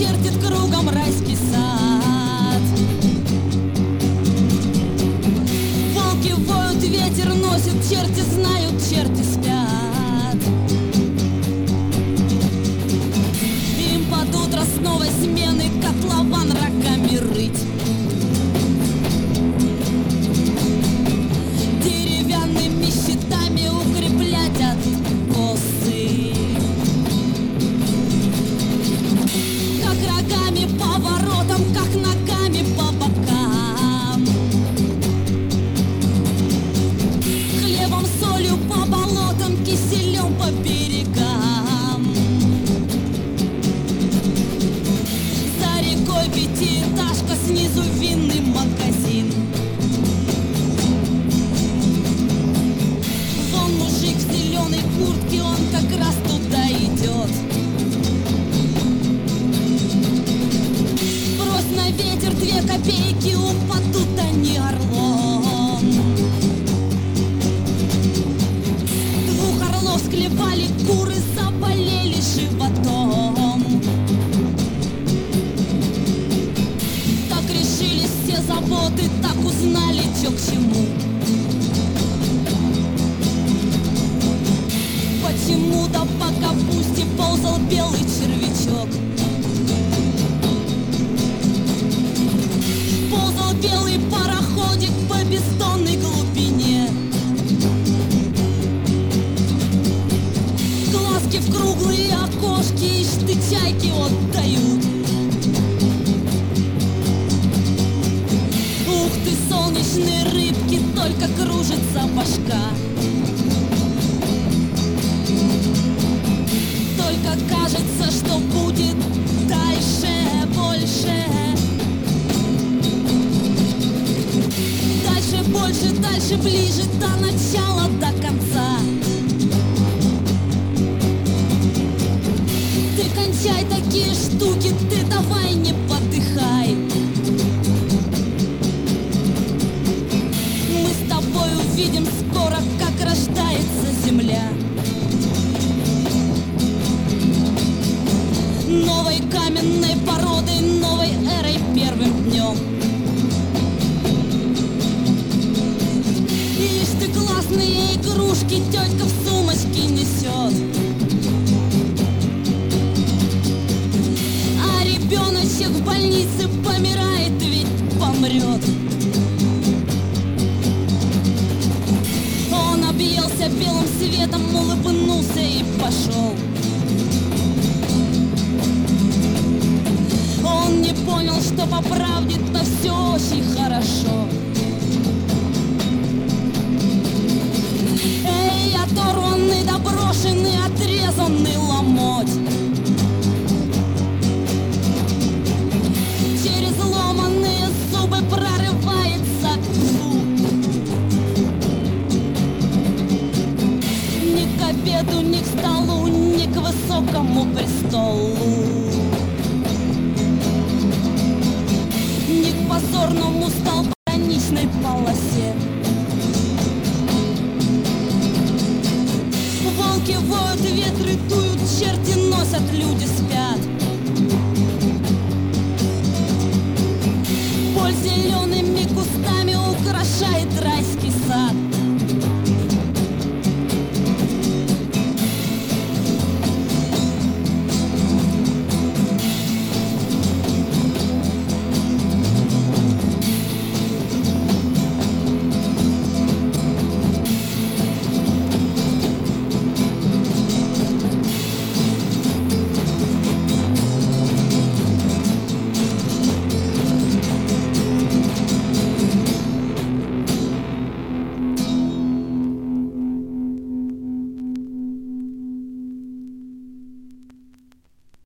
чертит кругом райский сад. Волки воют, ветер носит, черти знают, черти спят. Им под утро с новой смены котлован рогами рыть. Деревянными щитами укреплять откосы. Как рогами по воротам, как ногами по бокам. Хлебом, солью по болотам, киселем по берегам. За рекой пятиэтажка, снизу винный магазин. Вон мужик в зеленой куртке, он как раз туда идет. Брось на ветер 2 копейки, упадут они орлом. 2 орлов склевали куры, заболели животом. Так решились все заботы, так узнали, чё к чему. Почему-то по капусте ползал белый червячок. Ползал белый пароходик по бездонной глубине. Глазки в круглые окошки, ишь ты, чайки отдают. Ух ты, солнечные рыбки, только кружится башка. Только кажется, что будет дальше, больше. Дальше, больше, дальше, ближе, до начала, до конца. Ты кончай такие штуки, ты давай не подыхай. Мы с тобой увидим скоро, как рождается земля. Новой каменной породой, новой эрой, первым днем. Ишь ты, классные игрушки, тетка в сумочке несет. А ребеночек в больнице помирает, ведь помрет. Он объелся белым светом, улыбнулся и пошел. Он не понял, что по правде-то все очень хорошо. Эй, оторванный, доброшенный, отрезанный ломоть. Через ломаные зубы прорывается звук. Ни к обеду, ни к столу, ни к высокому престолу. Ни к позорному столу.